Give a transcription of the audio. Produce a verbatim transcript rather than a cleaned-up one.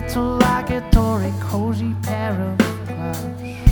little like a Tory cozy pair of gloves.